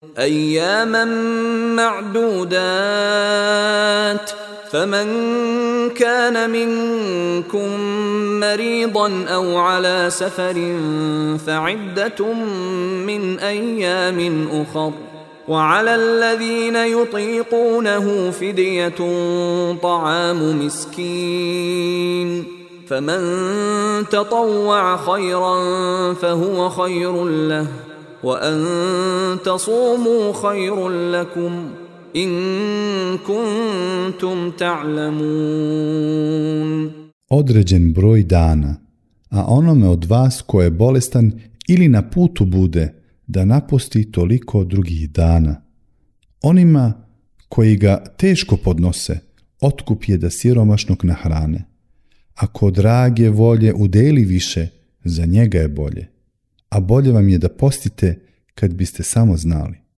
أياما معدودات فمن كان منكم مريضا أو على سفر فعدة من أيام أخر وعلى الذين يطيقونه فدية طعام مسكين فمن تطوع خيرا فهو خير له وأن تصوموا خير لكم إن كنتم تعلمون. Određen broj dana, a onome od vas ko je bolestan ili na putu bude, da naposti toliko drugih dana. Onima koji ga teško podnose, otkup je da siromašnog nahrane. Ako drage volje udeli više, za njega je bolje. A bolje vam je da postite kad biste samo znali.